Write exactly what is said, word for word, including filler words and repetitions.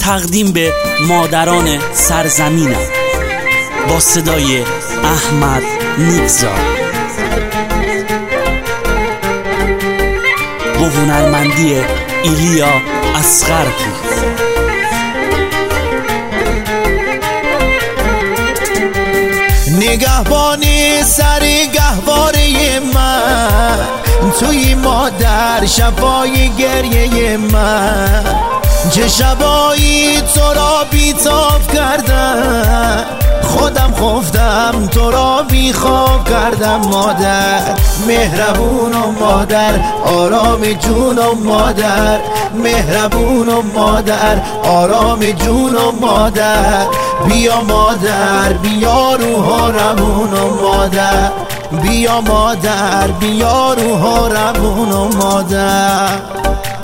تقدیم به مادران سرزمینم با صدای احمد نیکزاد با هنرمندی ایلیا اصغرپور. نگهبانی سر گهواره من توی مادر شفای گریه من، چه شبایی تو را بیتاب کردم، خودم خفتم تو را بی خواب کردم. مادر مهربون و مادر آرام جون و مادر، مهربون و مادر آرام جون و مادر. بیا مادر بیا روح روون و مادر، بیا مادر بیا روح روون و مادر.